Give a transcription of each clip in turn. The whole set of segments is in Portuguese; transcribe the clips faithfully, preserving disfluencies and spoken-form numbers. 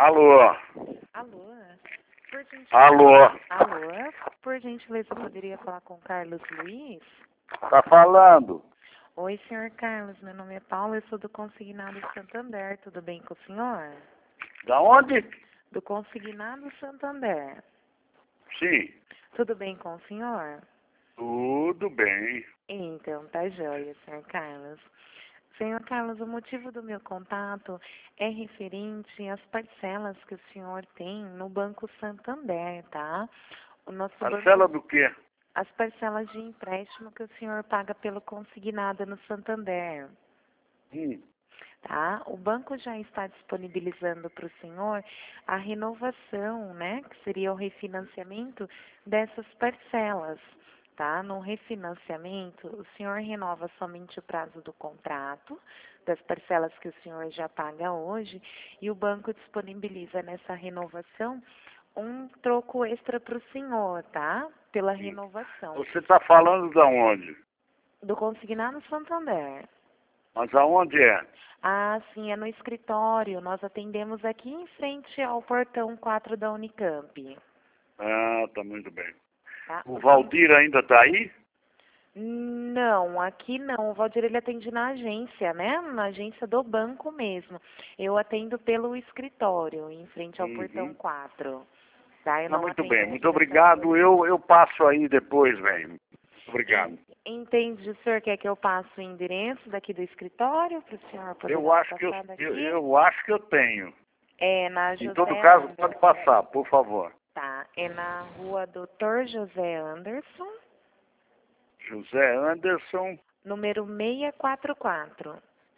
Alô? Alô? Por gentileza, Alô? alô? Por gentileza, eu poderia falar com o Carlos Luiz? Tá falando? Oi, senhor Carlos. Meu nome é Paula, eu sou do Consignado Santander. Tudo bem com o senhor? Da onde? Do Consignado Santander. Sim. Tudo bem com o senhor? Tudo bem. Então, tá joia, senhor Carlos. Senhor Carlos, o motivo do meu contato é referente às parcelas que o senhor tem no Banco Santander, tá? O nosso Parcela banco, do quê? as parcelas de empréstimo que o senhor paga pelo consignado no Santander, Hum. tá? O banco já está disponibilizando para o senhor a renovação, né? Que seria o refinanciamento dessas parcelas. Tá? No refinanciamento, o senhor renova somente o prazo do contrato, das parcelas que o senhor já paga hoje, e o banco disponibiliza nessa renovação um troco extra para o senhor, tá? Pela renovação. Você tá falando da onde? Do Consignado Santander. Mas aonde é? Ah, sim, é no escritório. Nós atendemos aqui em frente ao portão quatro da Unicamp. Ah, tá muito bem. Tá? O Valdir ainda tá aí? Não, aqui não. O Valdir, ele atende na agência, né? Na agência do banco mesmo. Eu atendo pelo escritório, em frente ao Uhum. portão quatro. Tá? Eu Tá não muito atendo bem. aqui Muito na obrigado. Eu, eu passo aí depois, velho. Obrigado. Entende, o senhor quer que eu passe o endereço daqui do escritório para o senhor poder Eu dar uma acho que eu, passada aqui? eu, eu acho que eu tenho. É na Em José todo caso, Anderson. pode passar, por favor. Tá, é na rua doutor José Anderson, José Anderson. número seiscentos e quarenta e quatro.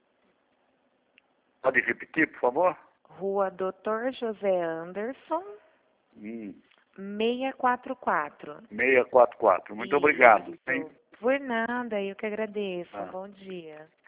Pode repetir, por favor? Rua doutor José Anderson, Hum. seiscentos e quarenta e quatro. seiscentos e quarenta e quatro. Muito Isso. obrigado. Hein? Por nada, eu que agradeço. Ah. Bom dia.